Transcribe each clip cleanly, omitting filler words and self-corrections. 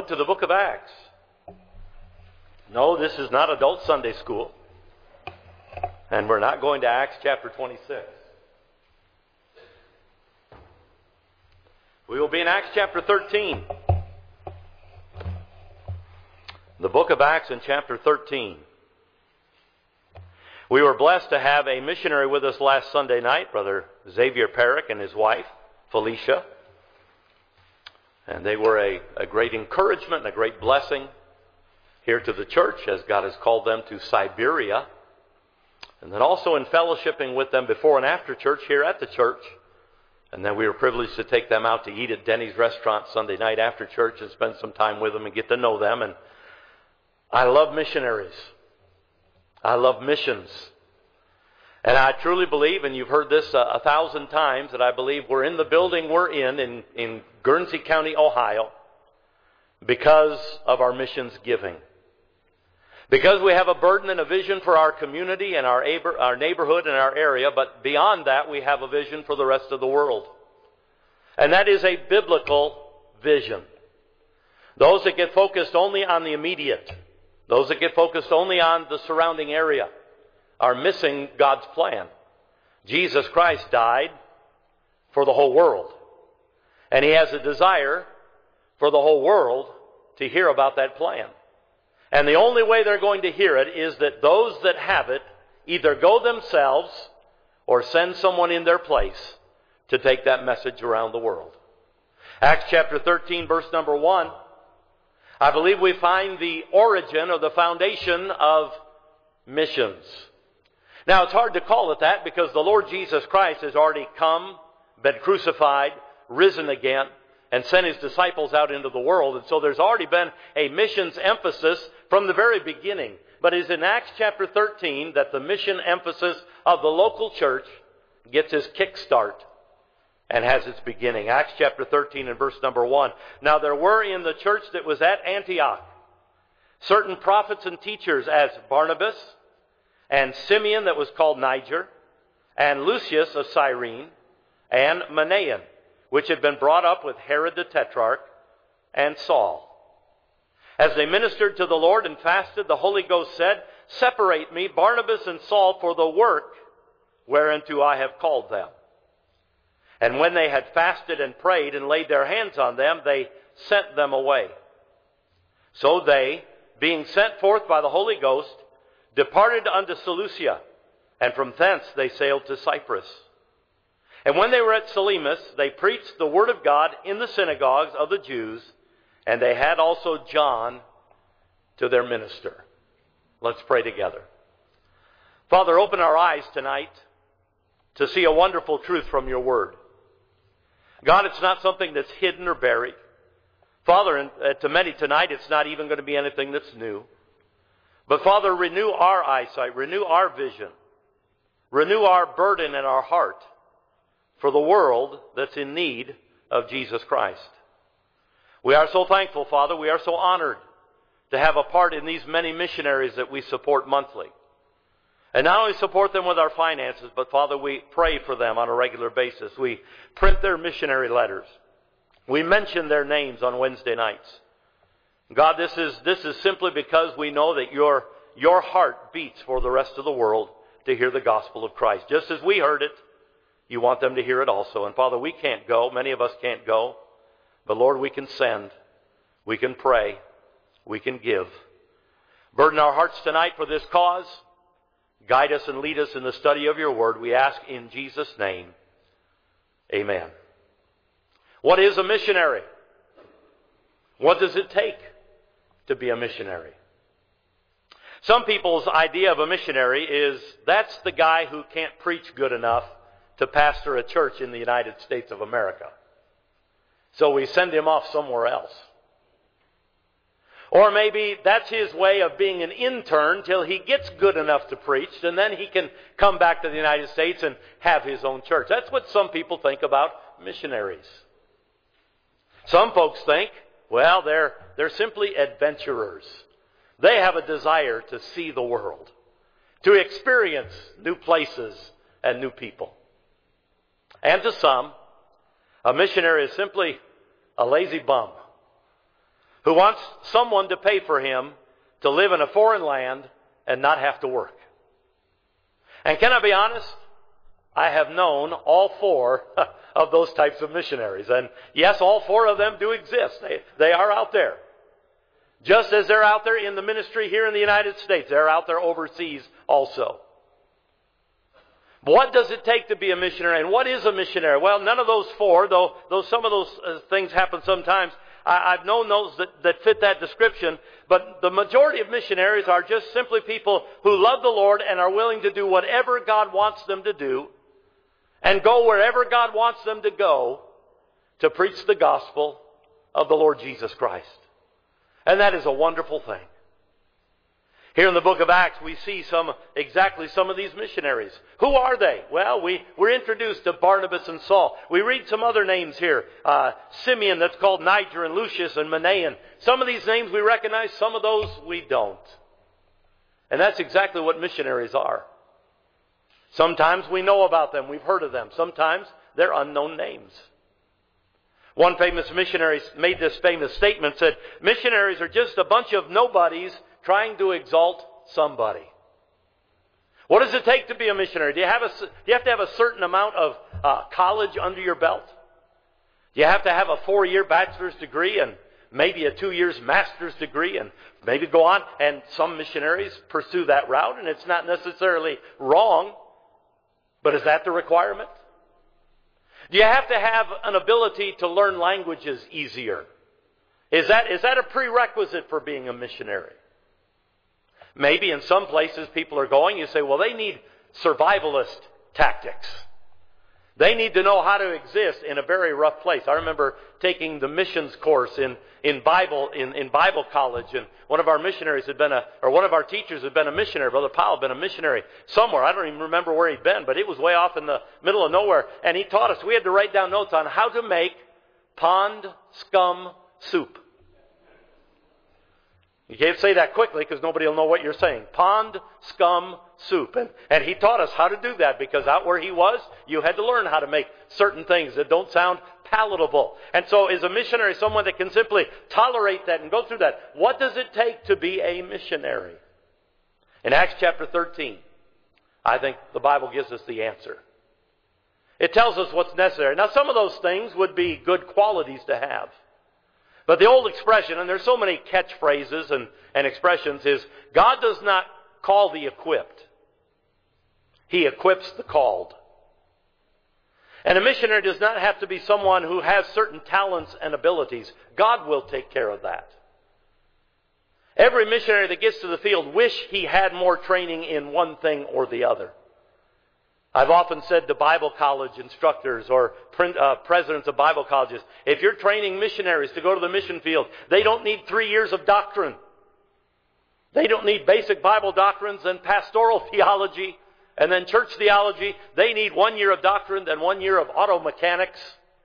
To the book of Acts. No, this is not adult Sunday school. And we're not going to Acts chapter 26. We will be in Acts chapter 13. The book of Acts in chapter 13. We were blessed to have a missionary with us last Sunday night, Brother Xavier Perrick and his wife, Felicia. And they were a great encouragement and a great blessing here to the church as God has called them to Siberia. And then also in fellowshipping with them before and after church here at the church. And then we were privileged to take them out to eat at Denny's restaurant Sunday night after church and spend some time with them and get to know them. And I love missionaries. I love missions. And I truly believe, and you've heard this 1,000 times, that I believe we're in the building we're in Guernsey County, Ohio, because of our missions giving. Because we have a burden and a vision for our community and our neighborhood and our area, but beyond that we have a vision for the rest of the world. And that is a biblical vision. Those that get focused only on the immediate, those that get focused only on the surrounding area, are missing God's plan. Jesus Christ died for the whole world. And He has a desire for the whole world to hear about that plan. And the only way they're going to hear it is that those that have it either go themselves or send someone in their place to take that message around the world. Acts chapter 13, verse number 1. I believe we find the origin or the foundation of missions. Now, it's hard to call it that because the Lord Jesus Christ has already come, been crucified, risen again, and sent His disciples out into the world. And so there's already been a missions emphasis from the very beginning. But it's in Acts chapter 13 that the mission emphasis of the local church gets its kickstart and has its beginning. Acts chapter 13 and verse number 1. Now there were in the church that was at Antioch certain prophets and teachers as Barnabas, and Simeon that was called Niger, and Lucius of Cyrene, and Manaen, which had been brought up with Herod the Tetrarch, and Saul. As they ministered to the Lord and fasted, the Holy Ghost said, Separate me, Barnabas and Saul, for the work whereunto I have called them. And when they had fasted and prayed and laid their hands on them, they sent them away. So they, being sent forth by the Holy Ghost, departed unto Seleucia, and from thence they sailed to Cyprus. And when they were at Salamis, they preached the word of God in the synagogues of the Jews, and they had also John to their minister. Let's pray together. Father, open our eyes tonight to see a wonderful truth from your word. God, it's not something that's hidden or buried. Father, to many tonight, it's not even going to be anything that's new. But Father, renew our eyesight, renew our vision, renew our burden and our heart for the world that's in need of Jesus Christ. We are so thankful, Father, we are so honored to have a part in these many missionaries that we support monthly. And not only support them with our finances, but Father, we pray for them on a regular basis. We print their missionary letters. We mention their names on Wednesday nights. God, this is simply because we know that your heart beats for the rest of the world to hear the gospel of Christ. Just as we heard it, you want them to hear it also. And Father, we can't go. Many of us can't go. But Lord, we can send. We can pray. We can give. Burden our hearts tonight for this cause. Guide us and lead us in the study of your word. We ask in Jesus' name. Amen. What is a missionary? What does it take to be a missionary? Some people's idea of a missionary is that's the guy who can't preach good enough to pastor a church in the United States of America. So we send him off somewhere else. Or maybe that's his way of being an intern till he gets good enough to preach, and then he can come back to the United States and have his own church. That's what some people think about missionaries. Some folks think, well, they're simply adventurers. They have a desire to see the world, to experience new places and new people. And to some, a missionary is simply a lazy bum who wants someone to pay for him to live in a foreign land and not have to work. And can I be honest? I have known all four of those types of missionaries. And yes, all four of them do exist. They are out there. Just as they're out there in the ministry here in the United States, they're out there overseas also. What does it take to be a missionary? And what is a missionary? Well, none of those four, though some of those things happen sometimes. I've known those that fit that description. But the majority of missionaries are just simply people who love the Lord and are willing to do whatever God wants them to do and go wherever God wants them to go to preach the gospel of the Lord Jesus Christ. And that is a wonderful thing. Here in the book of Acts, we see exactly some of these missionaries. Who are they? Well, we're introduced to Barnabas and Saul. We read some other names here. Simeon, that's called Niger, and Lucius and Manaen. Some of these names we recognize, some of those we don't. And that's exactly what missionaries are. Sometimes we know about them, we've heard of them. Sometimes they're unknown names. One famous missionary made this famous statement, said, missionaries are just a bunch of nobodies trying to exalt somebody. What does it take to be a missionary? Do you have to have a certain amount of college under your belt? Do you have to have a 4-year bachelor's degree and maybe a 2-year master's degree and maybe go on? And some missionaries pursue that route, and it's not necessarily wrong, but is that the requirement? Do you have to have an ability to learn languages easier? Is that a prerequisite for being a missionary? Maybe in some places people are going, you say, well, they need survivalist tactics. They need to know how to exist in a very rough place. I remember taking the missions course in Bible college, and one of our missionaries one of our teachers had been a missionary. Brother Powell had been a missionary somewhere. I don't even remember where he'd been, but it was way off in the middle of nowhere. And he taught us, we had to write down notes on how to make pond scum soup. You can't say that quickly because nobody will know what you're saying. Pond scum soup. And he taught us how to do that because out where he was, you had to learn how to make certain things that don't sound palatable. And so is a missionary someone that can simply tolerate that and go through that? What does it take to be a missionary? In Acts chapter 13, I think the Bible gives us the answer. It tells us what's necessary. Now, some of those things would be good qualities to have. But the old expression, and there's so many catchphrases and expressions, is God does not call the equipped. He equips the called. And a missionary does not have to be someone who has certain talents and abilities. God will take care of that. Every missionary that gets to the field wish he had more training in one thing or the other. I've often said to Bible college instructors or presidents of Bible colleges, if you're training missionaries to go to the mission field, they don't need 3 years of doctrine. They don't need basic Bible doctrines and pastoral theology and then church theology. They need 1 year of doctrine, then 1 year of auto mechanics,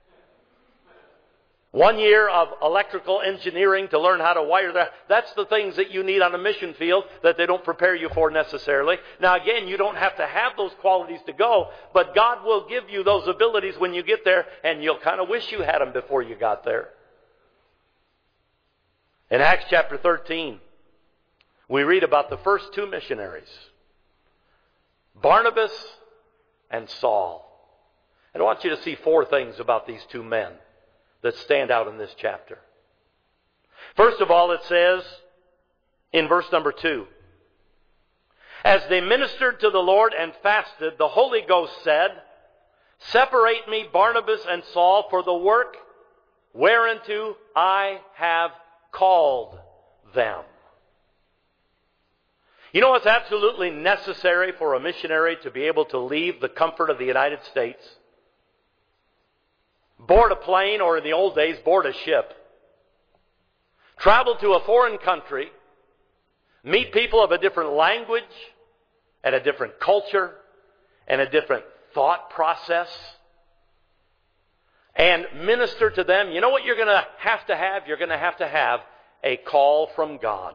1 year of electrical engineering to learn how to wire that. That's the things that you need on a mission field that they don't prepare you for necessarily. Now again, you don't have to have those qualities to go, but God will give you those abilities when you get there, and you'll kind of wish you had them before you got there. In Acts chapter 13, we read about the first 2 missionaries, Barnabas and Saul. And I want you to see 4 things about these 2 men that stand out in this chapter. First of all, it says in verse number 2, as they ministered to the Lord and fasted, the Holy Ghost said, separate me, Barnabas and Saul, for the work whereunto I have called them. You know what's absolutely necessary for a missionary to be able to leave the comfort of the United States? Board a plane, or in the old days, board a ship. Travel to a foreign country, meet people of a different language, and a different culture, and a different thought process, and minister to them. You know what you're going to have? You're going to have a call from God.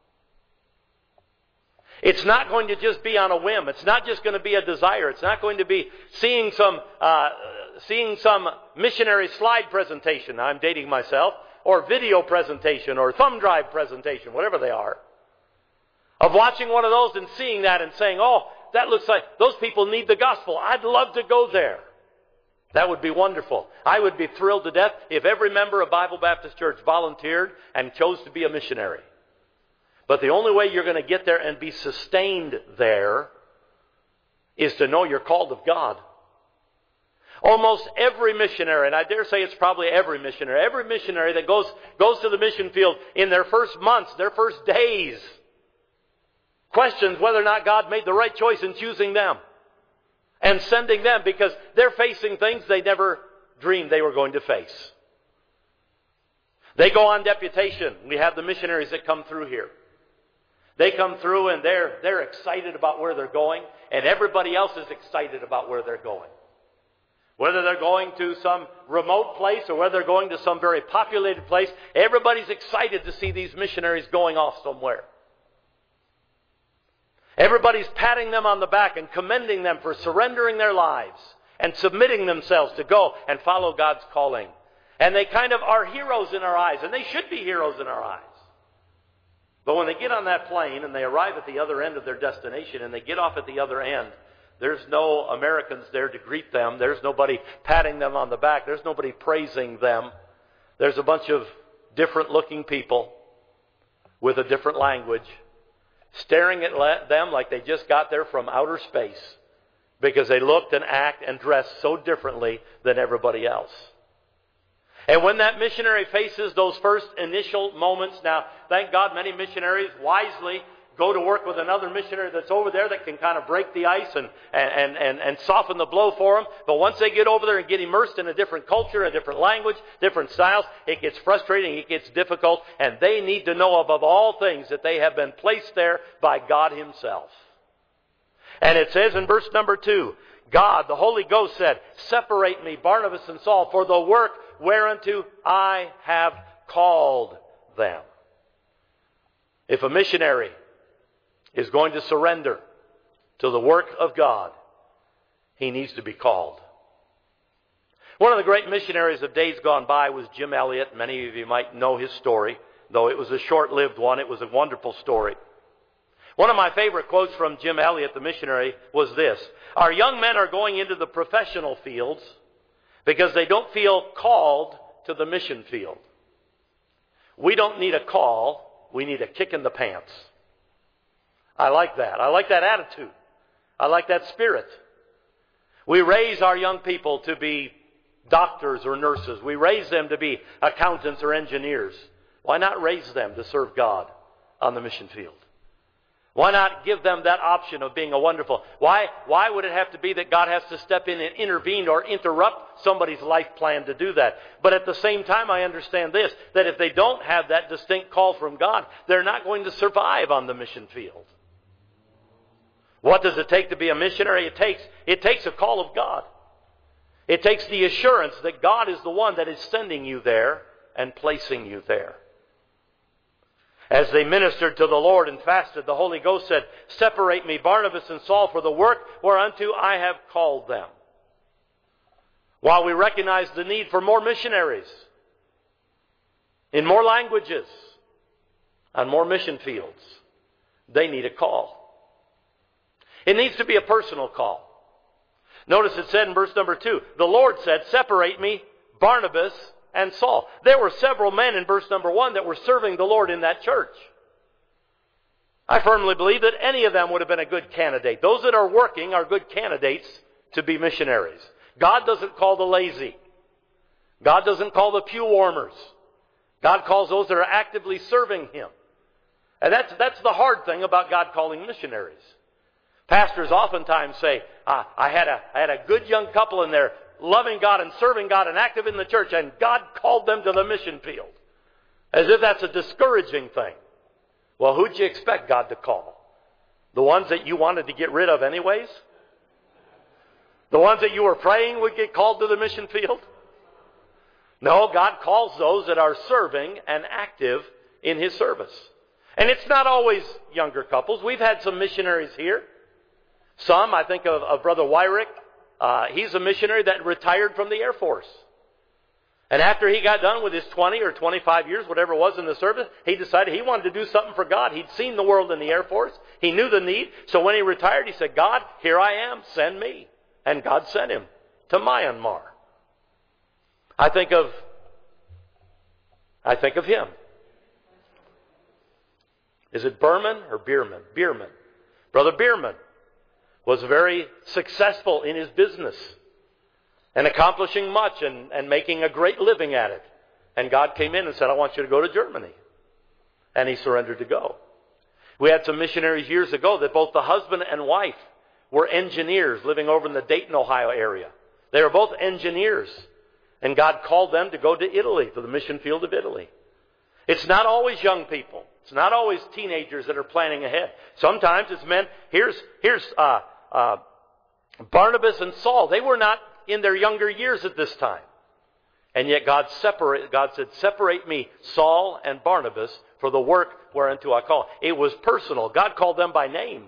It's not going to just be on a whim. It's not just going to be a desire. It's not going to be seeing some missionary slide presentation. I'm dating myself. or video presentation or thumb drive presentation, whatever they are, of watching one of those and seeing that and saying, oh, that looks like those people need the gospel. I'd love to go there. That would be wonderful. I would be thrilled to death if every member of Bible Baptist Church volunteered and chose to be a missionary. But the only way you're going to get there and be sustained there is to know you're called of God. Almost every missionary, and I dare say it's probably every missionary that goes to the mission field in their first months, their first days, questions whether or not God made the right choice in choosing them and sending them, because they're facing things they never dreamed they were going to face. They go on deputation. We have the missionaries that come through here. They come through and they're excited about where they're going, and everybody else is excited about where they're going. Whether they're going to some remote place or whether they're going to some very populated place, everybody's excited to see these missionaries going off somewhere. Everybody's patting them on the back and commending them for surrendering their lives and submitting themselves to go and follow God's calling. And they kind of are heroes in our eyes, and they should be heroes in our eyes. But when they get on that plane and they arrive at the other end of their destination and they get off at the other end, there's no Americans there to greet them. There's nobody patting them on the back. There's nobody praising them. There's a bunch of different looking people with a different language staring at them like they just got there from outer space because they looked and act and dressed so differently than everybody else. And when that missionary faces those first initial moments, now, thank God many missionaries wisely go to work with another missionary that's over there that can kind of break the ice and soften the blow for them. But once they get over there and get immersed in a different culture, a different language, different styles, it gets frustrating, it gets difficult, and they need to know above all things that they have been placed there by God Himself. And it says in verse number 2, God, the Holy Ghost said, "Separate me, Barnabas and Saul, for the work whereunto I have called them." If a missionary is going to surrender to the work of God, he needs to be called. One of the great missionaries of days gone by was Jim Elliot. Many of you might know his story, though it was a short-lived one. It was a wonderful story. One of my favorite quotes from Jim Elliot, the missionary, was this: "Our young men are going into the professional fields because they don't feel called to the mission field. We don't need a call, we need a kick in the pants." I like that. I like that attitude. I like that spirit. We raise our young people to be doctors or nurses. We raise them to be accountants or engineers. Why not raise them to serve God on the mission field? Why not give them that option of being a wonderful... Why would it have to be that God has to step in and intervene or interrupt somebody's life plan to do that? But at the same time, I understand this, that if they don't have that distinct call from God, they're not going to survive on the mission field. What does it take to be a missionary? It takes a call of God. It takes the assurance that God is the one that is sending you there and placing you there. As they ministered to the Lord and fasted, the Holy Ghost said, "Separate me, Barnabas and Saul, for the work whereunto I have called them." While we recognize the need for more missionaries in more languages, on more mission fields, they need a call. It needs to be a personal call. Notice it said in verse number 2, the Lord said, "Separate me, Barnabas and Saul." There were several men in verse number 1 that were serving the Lord in that church. I firmly believe that any of them would have been a good candidate. Those that are working are good candidates to be missionaries. God doesn't call the lazy. God doesn't call the pew warmers. God calls those that are actively serving Him. And that's the hard thing about God calling missionaries. Pastors oftentimes say, I had a good young couple in there loving God and serving God and active in the church, and God called them to the mission field. As if that's a discouraging thing. Well, who'd you expect God to call? The ones that you wanted to get rid of anyways? The ones that you were praying would get called to the mission field? No, God calls those that are serving and active in His service. And it's not always younger couples. We've had some missionaries here. Some, I think of Brother Wyrick. He's a missionary that retired from the Air Force. And after he got done with his 20 or 25 years, whatever it was in the service, he decided he wanted to do something for God. He'd seen the world in the Air Force. He knew the need. So when he retired, he said, God, here I am. Send me. And God sent him to Myanmar. I think of him. Is it Berman or Bierman? Bierman. Brother Bierman was very successful in his business and accomplishing much and making a great living at it. And God came in and said, I want you to go to Germany. And he surrendered to go. We had some missionaries years ago that both the husband and wife were engineers living over in the Dayton, Ohio area. They were both engineers. And God called them to go to Italy, to the mission field of Italy. It's not always young people. It's not always teenagers that are planning ahead. Sometimes it's men. Here's Barnabas and Saul. They were not in their younger years at this time. And yet God said, separate me, Saul and Barnabas, for the work whereunto I call. It was personal. God called them by name.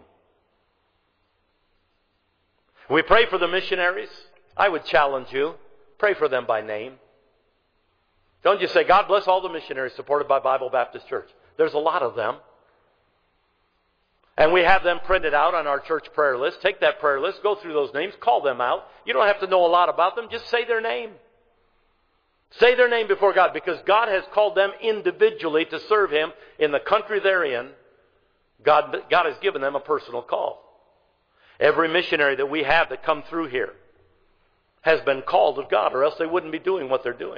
We pray for the missionaries. I would challenge you. Pray for them by name. Don't just say, God bless all the missionaries supported by Bible Baptist Church. There's a lot of them. And we have them printed out on our church prayer list. Take that prayer list, go through those names, call them out. You don't have to know a lot about them. Just say their name. Say their name before God, because God has called them individually to serve Him in the country they're in. God has given them a personal call. Every missionary that we have that come through here has been called of God, or else they wouldn't be doing what they're doing.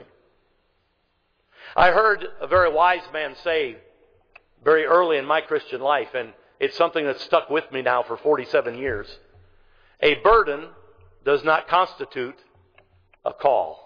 I heard a very wise man say very early in my Christian life, and it's something that's stuck with me now for 47 years. A burden does not constitute a call.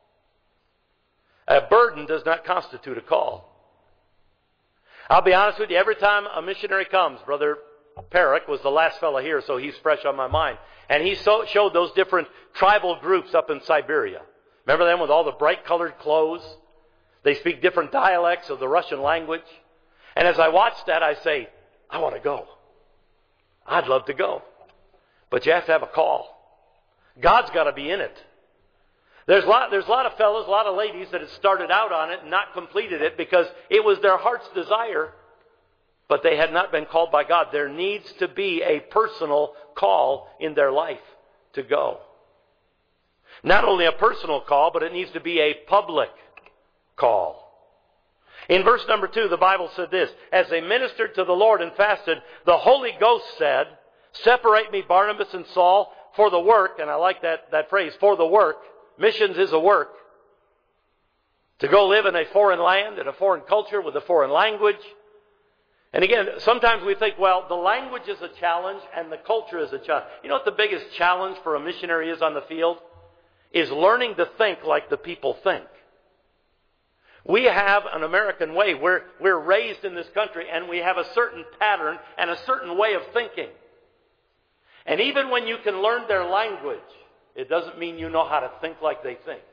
A burden does not constitute a call. I'll be honest with you, every time a missionary comes, Brother Perrick was the last fellow here, so he's fresh on my mind. And he showed those different tribal groups up in Siberia. Remember them with all the bright colored clothes? They speak different dialects of the Russian language. And as I watch that, I say, I want to go. I'd love to go. But you have to have a call. God's got to be in it. There's a lot of fellows, a lot of ladies that have started out on it and not completed it because it was their heart's desire, but they had not been called by God. There needs to be a personal call in their life to go. Not only a personal call, but it needs to be a public call. In verse number 2, the Bible said this, as they ministered to the Lord and fasted, the Holy Ghost said, separate me, Barnabas and Saul, for the work, and I like that phrase, for the work. Missions is a work. To go live in a foreign land, in a foreign culture, with a foreign language. And again, sometimes we think, well, the language is a challenge and the culture is a challenge. You know what the biggest challenge for a missionary is on the field? Is learning to think like the people think. We have an American way. We're raised in this country and we have a certain pattern and a certain way of thinking. And even when you can learn their language, it doesn't mean you know how to think like they think.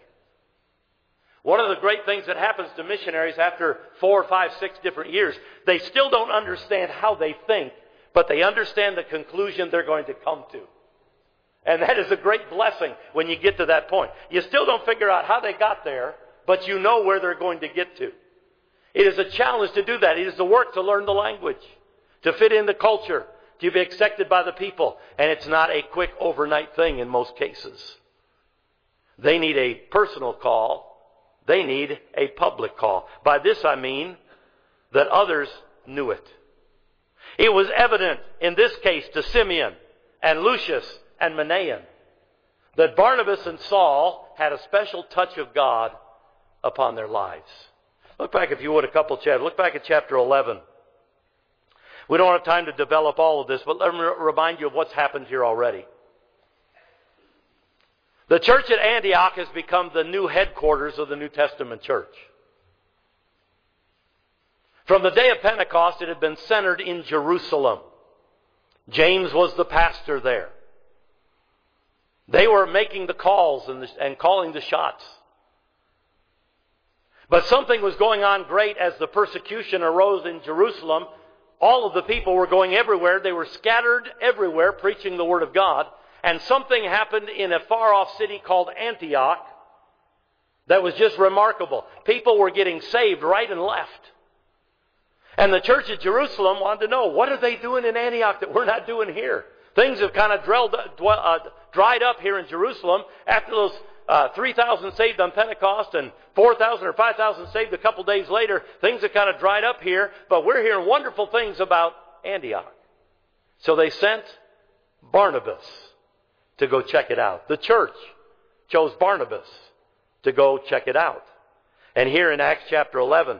One of the great things that happens to missionaries after 4, 5, 6 different years, they still don't understand how they think, but they understand the conclusion they're going to come to. And that is a great blessing when you get to that point. You still don't figure out how they got there, but you know where they're going to get to. It is a challenge to do that. It is a work to learn the language, to fit in the culture, to be accepted by the people. And it's not a quick overnight thing in most cases. They need a personal call. They need a public call. By this I mean that others knew it. It was evident in this case to Simeon and Lucius and Manaen that Barnabas and Saul had a special touch of God upon their lives. Look back, if you would, a couple chapters. Look back at chapter 11. We don't have time to develop all of this, but let me remind you of what's happened here already. The church at Antioch has become the new headquarters of the New Testament church. From the day of Pentecost, it had been centered in Jerusalem. James was the pastor there. They were making the calls and calling the shots. But something was going on great as the persecution arose in Jerusalem. All of the people were going everywhere. They were scattered everywhere preaching the Word of God. And something happened in a far-off city called Antioch that was just remarkable. People were getting saved right and left. And the church at Jerusalem wanted to know, what are they doing in Antioch that we're not doing here? Things have kind of dried up here in Jerusalem after those 3,000 saved on Pentecost and 4,000 or 5,000 saved a couple days later. Things have kind of dried up here, but we're hearing wonderful things about Antioch. So they sent Barnabas to go check it out. The church chose Barnabas to go check it out. And here in Acts chapter 11,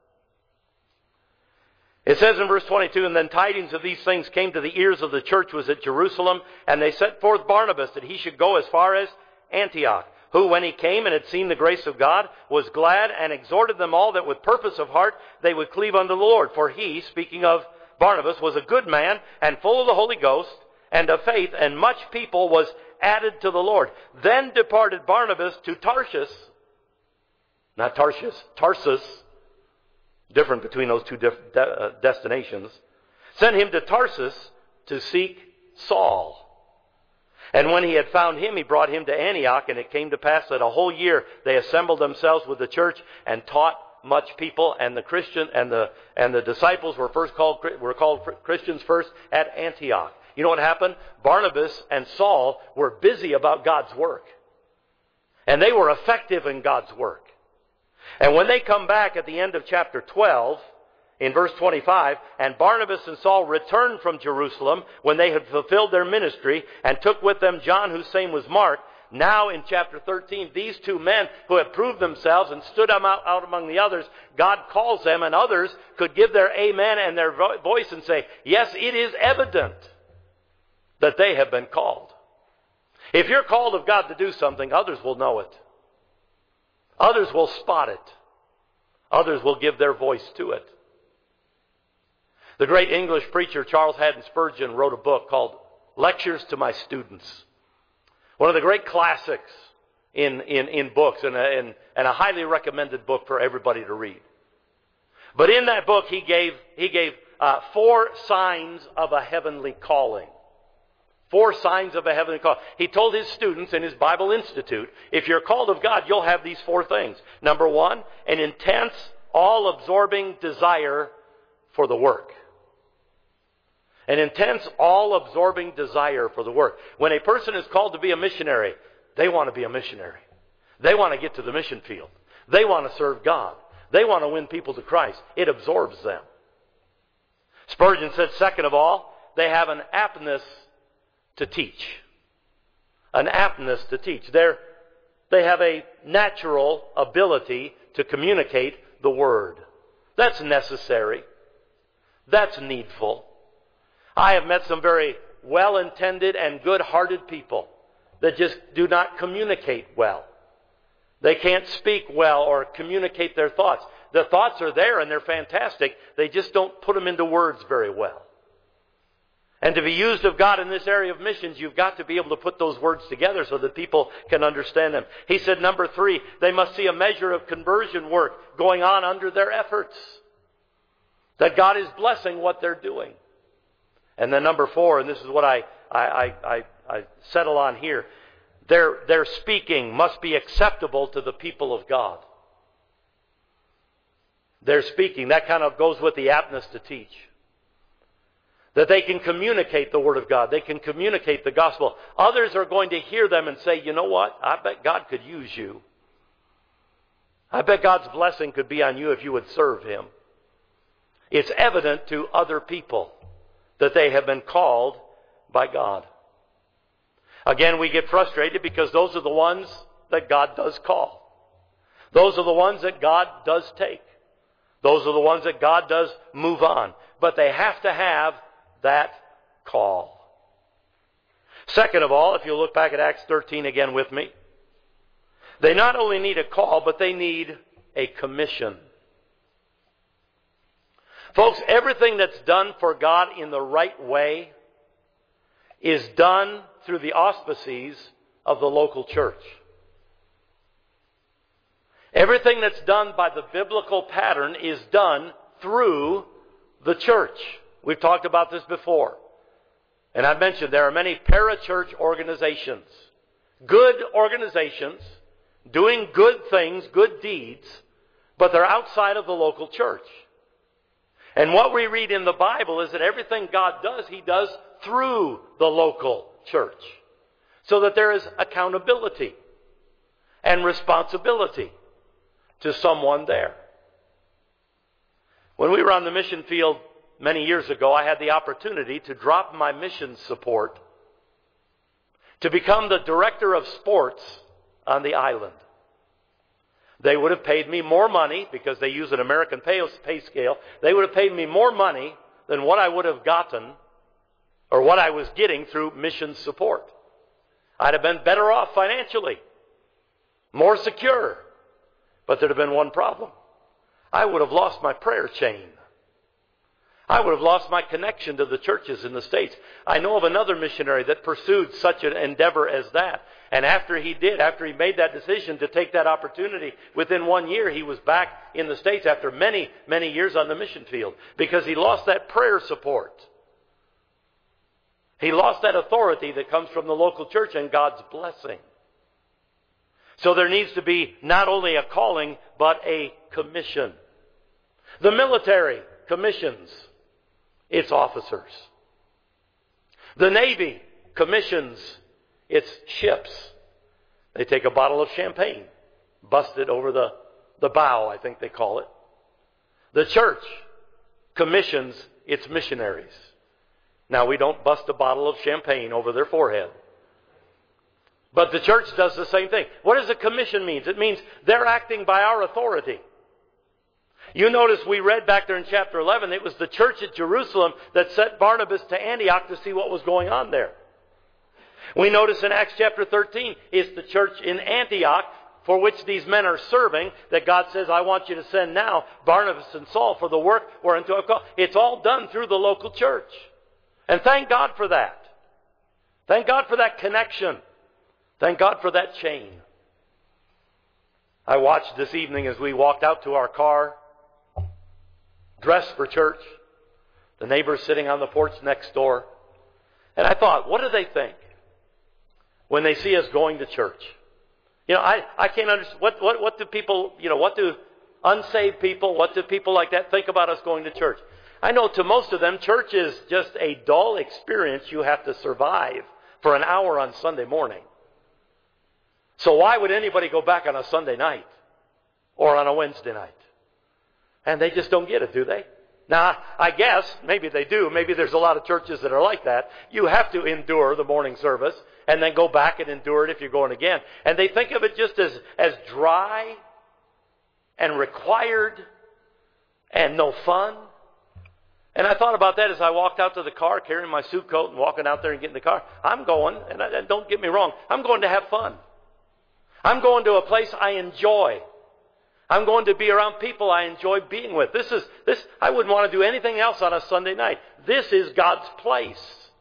it says in verse 22, and then tidings of these things came to the ears of the church was at Jerusalem, and they sent forth Barnabas that he should go as far as Antioch, who when he came and had seen the grace of God, was glad and exhorted them all that with purpose of heart they would cleave unto the Lord. For he, speaking of Barnabas, was a good man and full of the Holy Ghost and of faith, and much people was added to the Lord. Then departed Barnabas to Tarsus, not Tarshish, Tarsus, different between those two destinations, sent him to Tarsus to seek Saul. And when he had found him, he brought him to Antioch, and it came to pass that a whole year they assembled themselves with the church and taught much people, and the Christian and the disciples were called Christians first at Antioch. You know what happened? Barnabas and Saul were busy about God's work. And they were effective in God's work. And when they come back at the end of chapter 12, in verse 25, and Barnabas and Saul returned from Jerusalem when they had fulfilled their ministry, and took with them John, whose name was Mark. Now in chapter 13, these two men who had proved themselves and stood out among the others, God calls them, and others could give their amen and their voice and say, yes, it is evident that they have been called. If you're called of God to do something, others will know it. Others will spot it. Others will give their voice to it. The great English preacher Charles Haddon Spurgeon wrote a book called Lectures to My Students. One of the great classics in books, and a highly recommended book for everybody to read. But in that book he gave 4 signs of a heavenly calling. 4 signs of a heavenly call. He told his students in his Bible Institute, if you're called of God, you'll have these 4 things. Number 1, an intense, all-absorbing desire for the work. An intense, all-absorbing desire for the work. When a person is called to be a missionary, they want to be a missionary. They want to get to the mission field. They want to serve God. They want to win people to Christ. It absorbs them. Spurgeon said, second of all, they have an aptness to teach. An aptness to teach. They have a natural ability to communicate the Word. That's necessary. That's needful. I have met some very well-intended and good-hearted people that just do not communicate well. They can't speak well or communicate their thoughts. The thoughts are there and they're fantastic. They just don't put them into words very well. And to be used of God in this area of missions, you've got to be able to put those words together so that people can understand them. He said, number 3, they must see a measure of conversion work going on under their efforts. That God is blessing what they're doing. And then number 4, and this is what I settle on here, their speaking must be acceptable to the people of God. Their speaking, that kind of goes with the aptness to teach. That they can communicate the Word of God. They can communicate the gospel. Others are going to hear them and say, you know what? I bet God could use you. I bet God's blessing could be on you if you would serve Him. It's evident to other people that they have been called by God. Again, we get frustrated because those are the ones that God does call. Those are the ones that God does take. Those are the ones that God does move on. But they have to have that call. Second of all, if you look back at Acts 13 again with me, they not only need a call, but they need a commission. Folks, everything that's done for God in the right way is done through the auspices of the local church. Everything that's done by the biblical pattern is done through the church. We've talked about this before. And I've mentioned there are many parachurch organizations. Good organizations, doing good things, good deeds, but they're outside of the local church. And what we read in the Bible is that everything God does, He does through the local church. So that there is accountability and responsibility to someone there. When we were on the mission field many years ago, I had the opportunity to drop my mission support to become the director of sports on the island. They would have paid me more money, because they use an American pay scale. They would have paid me more money than what I would have gotten, or what I was getting through mission support. I'd have been better off financially, more secure. But there'd have been one problem. I would have lost my prayer chain. I would have lost my connection to the churches in the States. I know of another missionary that pursued such an endeavor as that. And after he made that decision to take that opportunity, within 1 year he was back in the States after many, many years on the mission field. Because he lost that prayer support. He lost that authority that comes from the local church and God's blessing. So there needs to be not only a calling, but a commission. The military commissions its officers. The Navy commissions its ships. They take a bottle of champagne, bust it over the bow, I think they call it. The church commissions its missionaries. Now, we don't bust a bottle of champagne over their forehead. But the church does the same thing. What does a commission mean? It means they're acting by our authority. You notice we read back there in chapter 11, it was the church at Jerusalem that sent Barnabas to Antioch to see what was going on there. We notice in Acts chapter 13, it's the church in Antioch for which these men are serving that God says, I want you to send now Barnabas and Saul for the work whereunto I've called. It's all done through the local church. And thank God for that. Thank God for that connection. Thank God for that chain. I watched this evening as we walked out to our car, dressed for church, the neighbors sitting on the porch next door. And I thought, what do they think when they see us going to church? You know, I can't understand. What do people, what do unsaved people, what do people like that think about us going to church? I know to most of them, church is just a dull experience you have to survive for an hour on Sunday morning. So why would anybody go back on a Sunday night or on a Wednesday night? And they just don't get it, do they? Now, I guess maybe they do. Maybe there's a lot of churches that are like that. You have to endure the morning service and then go back and endure it if you're going again. And they think of it just as dry and required and no fun. And I thought about that as I walked out to the car, carrying my suit coat and walking out there and getting in the car. I'm going, and don't get me wrong, I'm going to have fun. I'm going to a place I enjoy. I'm going to be around people I enjoy being with. I wouldn't want to do anything else on a Sunday night. This is God's place.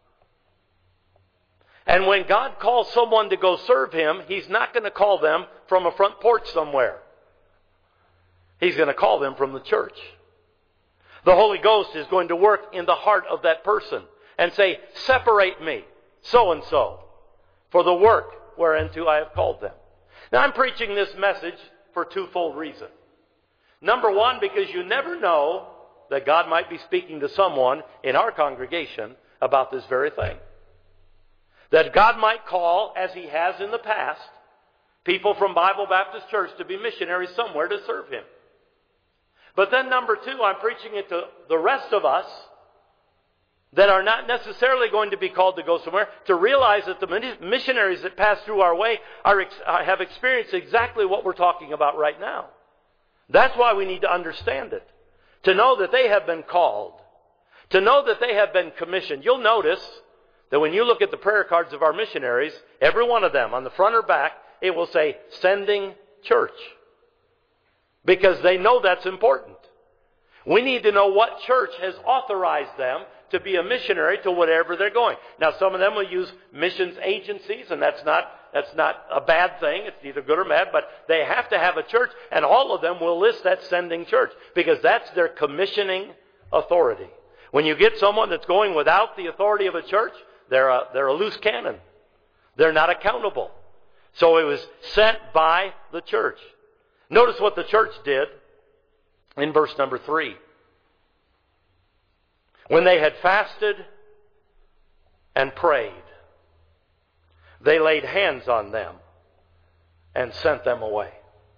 And when God calls someone to go serve Him, He's not going to call them from a front porch somewhere. He's going to call them from the church. The Holy Ghost is going to work in the heart of that person and say, separate me, so and so, for the work whereunto I have called them. Now, I'm preaching this message for twofold reason. Number one, because you never know that God might be speaking to someone in our congregation about this very thing. That God might call, as He has in the past, people from Bible Baptist Church to be missionaries somewhere to serve Him. But then number two, I'm preaching it to the rest of us that are not necessarily going to be called to go somewhere, to realize that the missionaries that pass through our way have experienced exactly what we're talking about right now. That's why we need to understand it. To know that they have been called. To know that they have been commissioned. You'll notice that when you look at the prayer cards of our missionaries, every one of them, on the front or back, it will say, sending church. Because they know that's important. We need to know what church has authorized them to be a missionary to whatever they're going. Now, some of them will use missions agencies, and that's not a bad thing. It's neither good or bad, but they have to have a church, and all of them will list that sending church because that's their commissioning authority. When you get someone that's going without the authority of a church, they're a loose cannon. They're not accountable. So it was sent by the church. Notice what the church did in verse number 3. When they had fasted and prayed, they laid hands on them and sent them away.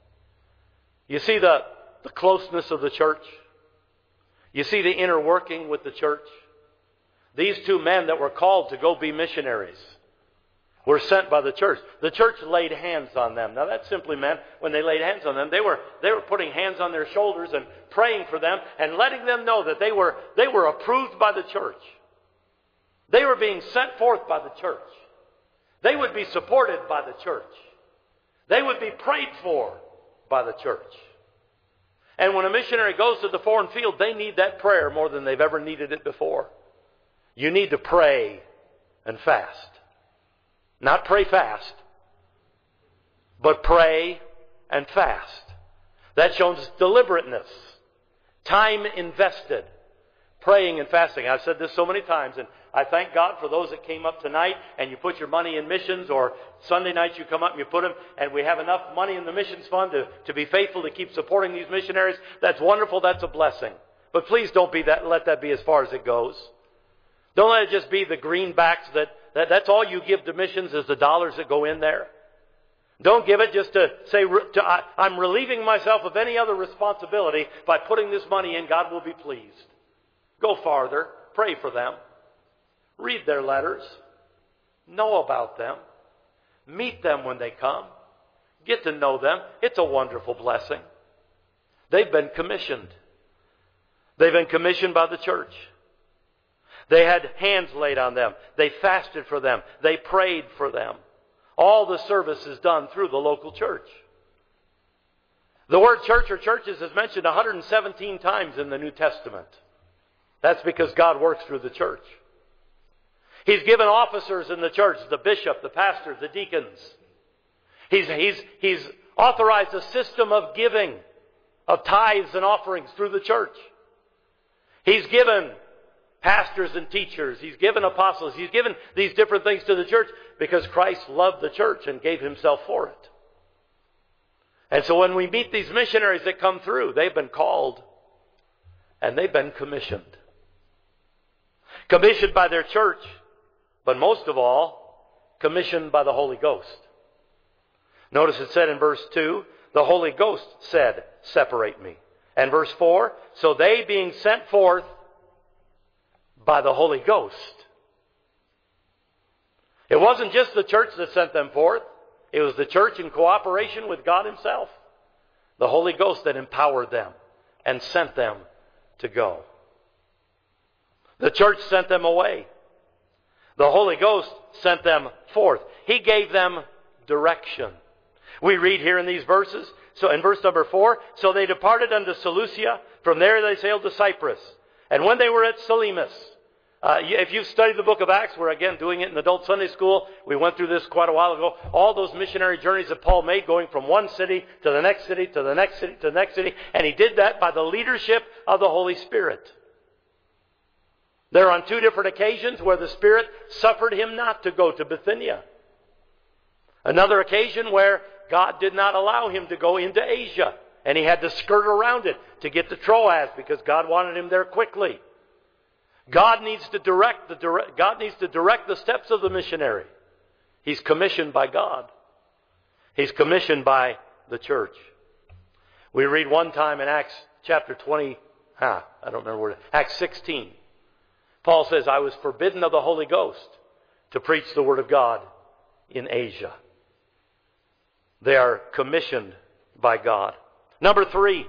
You see the closeness of the church? You see the inner working with the church? These two men that were called to go be missionaries were sent by the church. The church laid hands on them. Now that simply meant when they laid hands on them, they were putting hands on their shoulders and praying for them and letting them know that they were approved by the church. They were being sent forth by the church. They would be supported by the church. They would be prayed for by the church. And when a missionary goes to the foreign field, they need that prayer more than they've ever needed it before. You need to pray and fast. Not pray fast, but pray and fast. That shows deliberateness, time invested, praying and fasting. I've said this so many times, and I thank God for those that came up tonight and you put your money in missions, or Sunday nights you come up and you put them, and we have enough money in the missions fund to be faithful to keep supporting these missionaries. That's wonderful. That's a blessing. But please don't let that be as far as it goes. Don't let it just be the greenbacks that's all you give to missions is the dollars that go in there. Don't give it just to say, I'm relieving myself of any other responsibility by putting this money in. God will be pleased. Go farther. Pray for them. Read their letters. Know about them. Meet them when they come. Get to know them. It's a wonderful blessing. They've been commissioned. They've been commissioned by the church. They had hands laid on them. They fasted for them. They prayed for them. All the service is done through the local church. The word church or churches is mentioned 117 times in the New Testament. That's because God works through the church. He's given officers in the church, the bishop, the pastor, the deacons. He's authorized a system of giving, of tithes and offerings through the church. He's given pastors and teachers. He's given apostles. He's given these different things to the church because Christ loved the church and gave himself for it. And so when we meet these missionaries that come through, they've been called and they've been commissioned. Commissioned by their church, but most of all, commissioned by the Holy Ghost. Notice it said in verse 2, the Holy Ghost said, separate me. And verse 4, so they being sent forth by the Holy Ghost. It wasn't just the church that sent them forth. It was the church in cooperation with God himself. The Holy Ghost that empowered them and sent them to go. The church sent them away. The Holy Ghost sent them forth. He gave them direction. We read here in these verses, so in verse number 4, so they departed unto Seleucia. From there they sailed to Cyprus. And when they were at Salamis, if you've studied the book of Acts, we're again doing it in adult Sunday school. We went through this quite a while ago. All those missionary journeys that Paul made, going from one city to the next city, to the next city, to the next city. And he did that by the leadership of the Holy Spirit. There are on two different occasions where the Spirit suffered him not to go to Bithynia. Another occasion where God did not allow him to go into Asia. And he had to skirt around it to get to Troas because God wanted him there quickly. God needs to direct the steps of the missionary. He's commissioned by God. He's commissioned by the church. We read one time in Acts chapter 20, I don't remember where, Acts 16. Paul says, I was forbidden of the Holy Ghost to preach the word of God in Asia. They are commissioned by God. Number 3,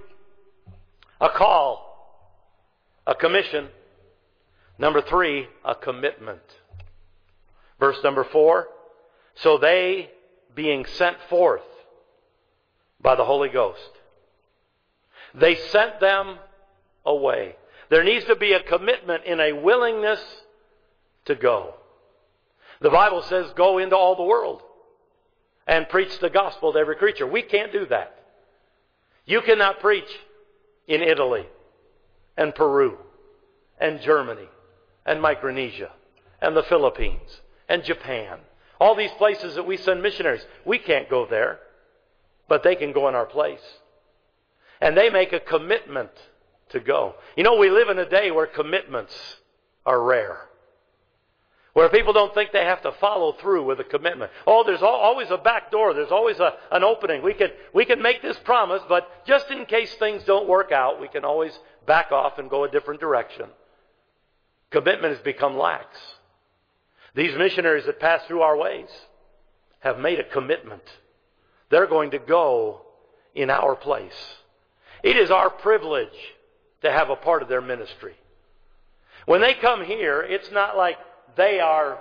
a call, a commission. Number 3, a commitment. Verse number 4, so they being sent forth by the Holy Ghost. They sent them away. There needs to be a commitment and a willingness to go. The Bible says go into all the world and preach the gospel to every creature. We can't do that. You cannot preach in Italy and Peru and Germany and Micronesia and the Philippines and Japan. All these places that we send missionaries, we can't go there, but they can go in our place. And they make a commitment to go. You know, we live in a day where commitments are rare. Where people don't think they have to follow through with a commitment. Oh, there's always a back door. There's always an opening. We can make this promise, but just in case things don't work out, we can always back off and go a different direction. Commitment has become lax. These missionaries that pass through our ways have made a commitment. They're going to go in our place. It is our privilege to have a part of their ministry. When they come here, it's not like they are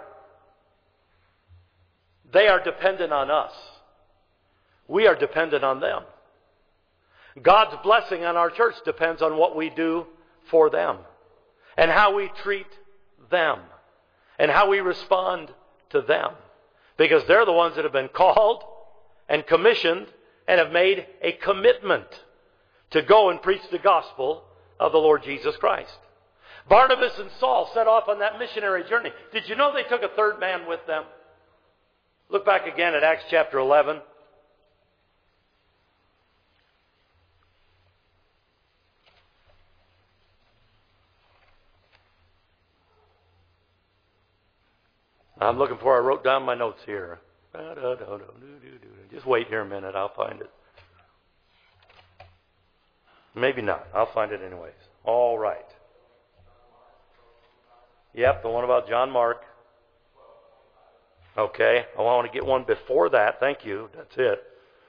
dependent on us. We are dependent on them. God's blessing on our church depends on what we do for them and how we treat them and how we respond to them, because they're the ones that have been called and commissioned and have made a commitment to go and preach the gospel of the Lord Jesus Christ. Barnabas and Saul set off on that missionary journey. Did you know they took a third man with them? Look back again at Acts chapter 11. I'm looking for, I wrote down my notes here. Just wait here a minute, I'll find it. Maybe not. I'll find it anyways. All right. Yep, the one about John Mark. Okay. I want to get one before that. Thank you. That's it.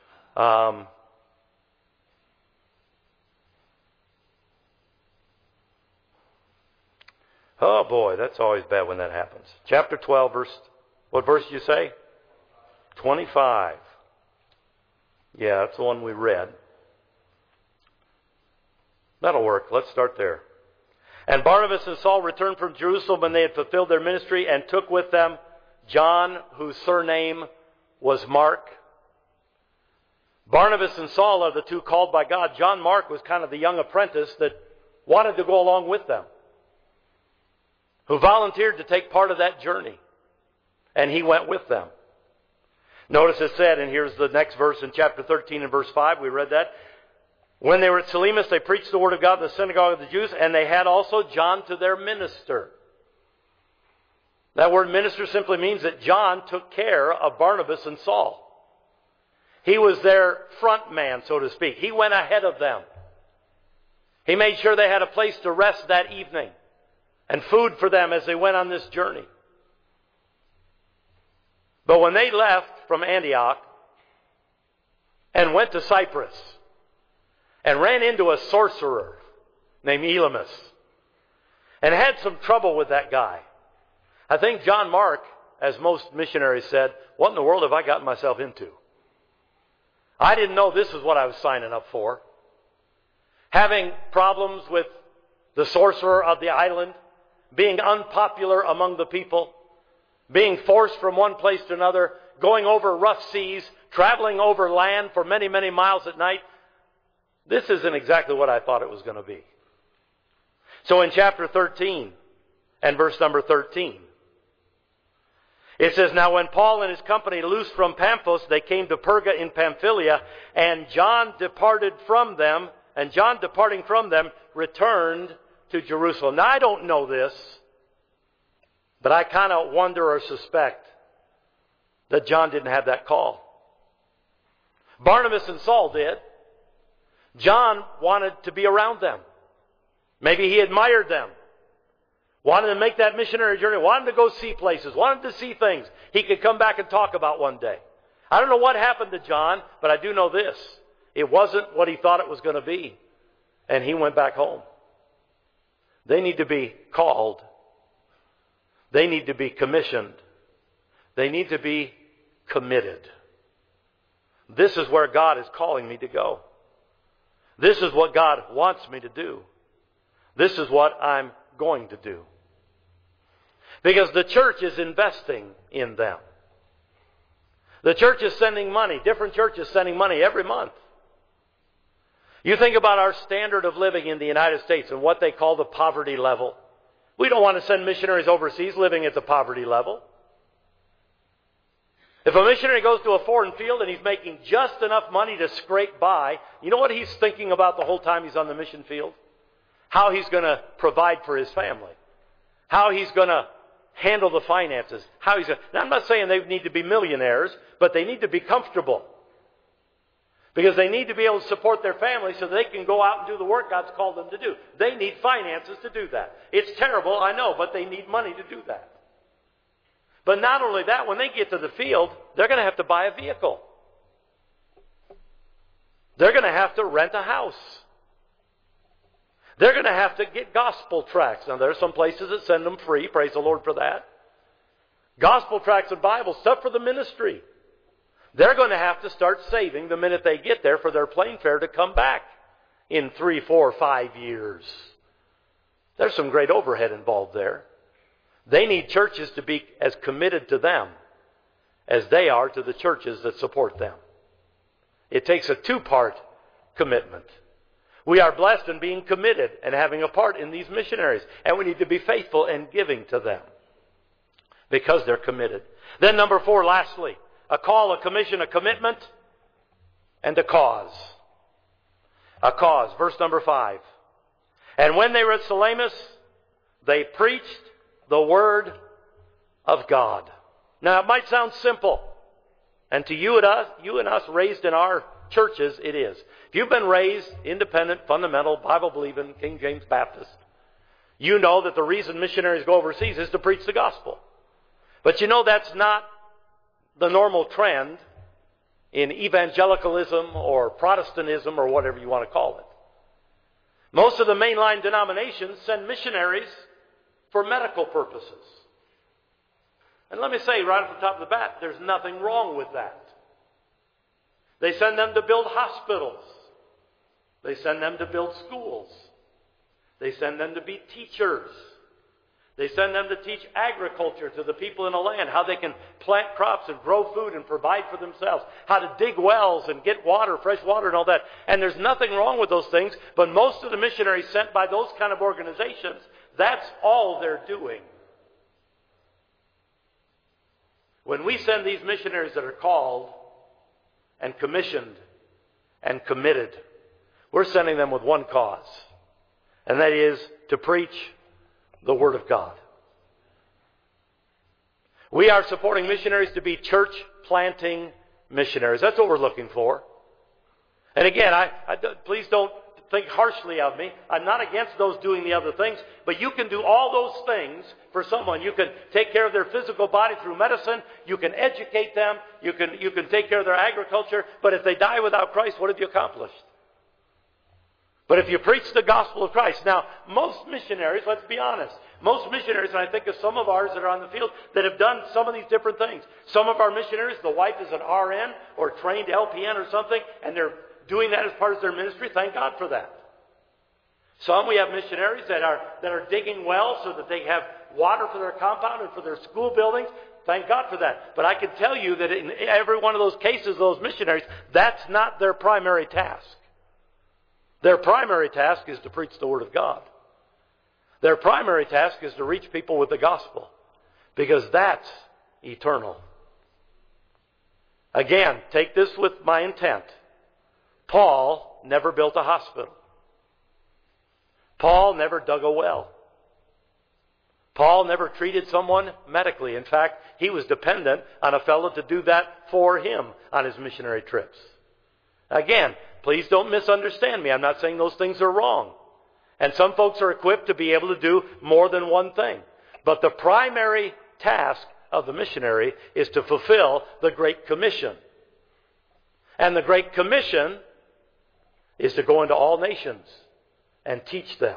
Oh boy, that's always bad when that happens. Chapter 12, what verse did you say? 25. Yeah, that's the one we read. That'll work. Let's start there. And Barnabas and Saul returned from Jerusalem when they had fulfilled their ministry, and took with them John, whose surname was Mark. Barnabas and Saul are the two called by God. John Mark was kind of the young apprentice that wanted to go along with them, who volunteered to take part of that journey. And he went with them. Notice it said, and here's the next verse in chapter 13 and verse 5, we read that. When they were at Salamis, they preached the word of God in the synagogue of the Jews, and they had also John to their minister. That word minister simply means that John took care of Barnabas and Saul. He was their front man, so to speak. He went ahead of them. He made sure they had a place to rest that evening and food for them as they went on this journey. But when they left from Antioch and went to Cyprus and ran into a sorcerer named Elymas and had some trouble with that guy, I think John Mark, as most missionaries said, what in the world have I gotten myself into? I didn't know this is what I was signing up for. Having problems with the sorcerer of the island, being unpopular among the people, being forced from one place to another, going over rough seas, traveling over land for many, many miles at night. This isn't exactly what I thought it was going to be. So in chapter 13 and verse number 13, it says, Now when Paul and his company loosed from Paphos, they came to Perga in Pamphylia, and John departing from them, returned to Jerusalem. Now I don't know this, but I kind of wonder or suspect that John didn't have that call. Barnabas and Saul did. John wanted to be around them. Maybe he admired them. Wanted to make that missionary journey. Wanted to go see places. Wanted to see things he could come back and talk about one day. I don't know what happened to John, but I do know this. It wasn't what he thought it was going to be. And he went back home. They need to be called. They need to be commissioned. They need to be committed. This is where God is calling me to go. This is what God wants me to do. This is what I'm going to do. Because the church is investing in them. The church is sending money. Different churches sending money every month. You think about our standard of living in the United States and what they call the poverty level. We don't want to send missionaries overseas living at the poverty level. If a missionary goes to a foreign field and he's making just enough money to scrape by, you know what he's thinking about the whole time he's on the mission field? How he's going to provide for his family. How he's going to handle the finances. Now, I'm not saying they need to be millionaires, but they need to be comfortable. Because they need to be able to support their family so they can go out and do the work God's called them to do. They need finances to do that. It's terrible, I know, but they need money to do that. But not only that, when they get to the field, they're going to have to buy a vehicle. They're going to have to rent a house. They're going to have to get gospel tracts. Now, there are some places that send them free. Praise the Lord for that. Gospel tracts and Bible, stuff for the ministry. They're going to have to start saving the minute they get there for their plane fare to come back in 3, 4, 5 years. There's some great overhead involved there. They need churches to be as committed to them as they are to the churches that support them. It takes a two-part commitment. We are blessed in being committed and having a part in these missionaries. And we need to be faithful in giving to them because they're committed. Then number 4, lastly, a call, a commission, a commitment, and a cause. A cause. Verse number 5. And when they were at Salamis, they preached the word of God. Now, it might sound simple. And to you and us raised in our churches, it is. If you've been raised independent, fundamental, Bible-believing, King James Baptist, you know that the reason missionaries go overseas is to preach the gospel. But you know that's not the normal trend in evangelicalism or Protestantism or whatever you want to call it. Most of the mainline denominations send missionaries for medical purposes. And let me say right off the top of the bat, there's nothing wrong with that. They send them to build hospitals. They send them to build schools. They send them to be teachers. They send them to teach agriculture to the people in a land, how they can plant crops and grow food and provide for themselves, how to dig wells and get water, fresh water and all that. And there's nothing wrong with those things, but most of the missionaries sent by those kind of organizations, that's all they're doing. When we send these missionaries that are called and commissioned and committed, we're sending them with one cause, and that is to preach the Word of God. We are supporting missionaries to be church planting missionaries. That's what we're looking for. And again, please don't think harshly of me. I'm not against those doing the other things, but you can do all those things for someone. You can take care of their physical body through medicine. You can educate them. You can take care of their agriculture. But if they die without Christ, what have you accomplished? But if you preach the gospel of Christ. Now, most missionaries, let's be honest, most missionaries, and I think of some of ours that are on the field, that have done some of these different things. Some of our missionaries, the wife is an RN or trained LPN or something, and they're doing that as part of their ministry. Thank God for that. Some we have missionaries that are digging wells so that they have water for their compound and for their school buildings. Thank God for that. But I can tell you that in every one of those cases, those missionaries, that's not their primary task. Their primary task is to preach the Word of God. Their primary task is to reach people with the gospel, because that's eternal. Again, take this with my intent. Paul never built a hospital. Paul never dug a well. Paul never treated someone medically. In fact, he was dependent on a fellow to do that for him on his missionary trips. Again, please don't misunderstand me. I'm not saying those things are wrong. And some folks are equipped to be able to do more than one thing. But the primary task of the missionary is to fulfill the Great Commission. And the Great Commission is to go into all nations and teach them.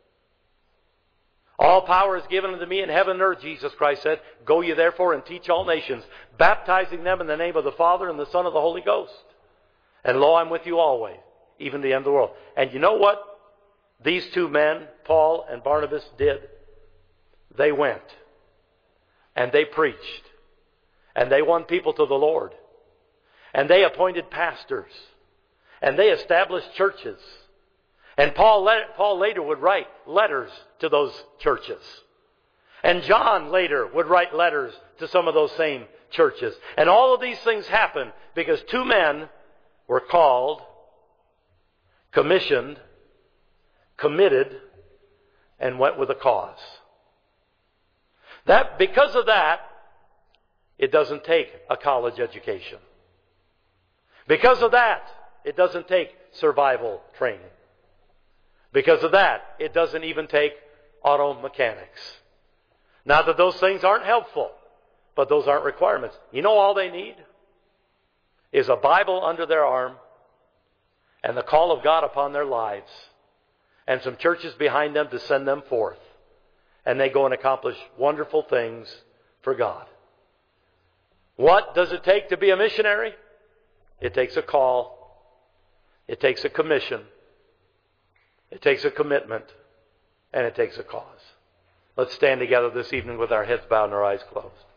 All power is given unto me in heaven and earth, Jesus Christ said. Go ye therefore and teach all nations, baptizing them in the name of the Father and the Son and the Holy Ghost. And lo, I'm with you always, even to the end of the world. And you know what these two men, Paul and Barnabas, did? They went and they preached and they won people to the Lord and they appointed pastors and they established churches. And Paul later would write letters to those churches. And John later would write letters to some of those same churches. And all of these things happen because two men were called, commissioned, committed, and went with a cause. Because of that, it doesn't take a college education. Because of that, it doesn't take survival training. Because of that, it doesn't even take auto mechanics. Not that those things aren't helpful, but those aren't requirements. You know all they need is a Bible under their arm and the call of God upon their lives and some churches behind them to send them forth. And they go and accomplish wonderful things for God. What does it take to be a missionary? It takes a call. It takes a commission. It takes a commitment. And it takes a cause. Let's stand together this evening with our heads bowed and our eyes closed.